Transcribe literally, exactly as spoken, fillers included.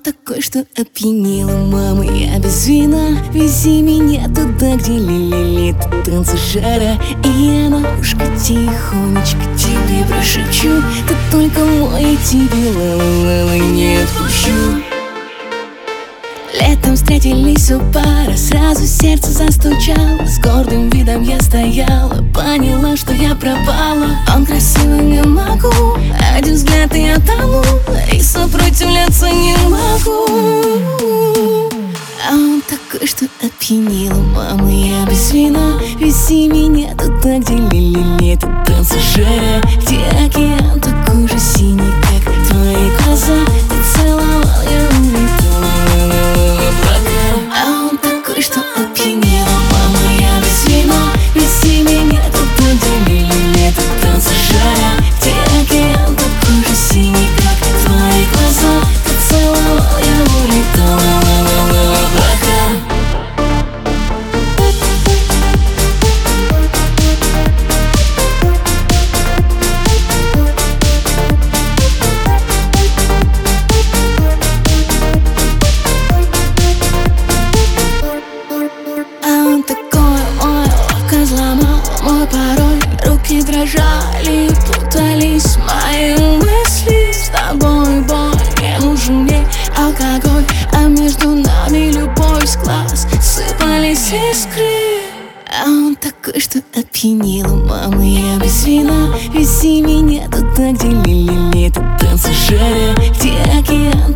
такой, что опьянила, мама, я без вина. Вези меня туда, где ли-ли-ли, танцы жара. И я на ушко тихонечко тебе прошепчу: ты только мой, и тебе ла-ла-ла не отпущу. Летом встретились у пара, сразу сердце застучало. С гордым видом я стояла, поняла, что я пропала. Он красивый, не могу, один взгляд и я тону, и сопротивляться не могу. А он такой, что опьянила, мама, я без вина. Вези меня туда, где ли-ли-ли, это танцы жара, где океан такой же синий, как твои глаза. Ты целовал, я улетала. А он такой, что опьянела, мама, я без вина. Вези меня туда, где ли-ли-ли, это танцы жара, где океан такой же синий, как твои глаза. Ты целовал, я улетала. Мой пароль, руки дрожали, путались мои мысли. С тобой боль, не нужен мне алкоголь, а между нами любовь с глаз сыпались искры. А он такой, что опьянила, мама, я без вина. Вези меня туда, где ли-ли-ли, это танцы жара, где океан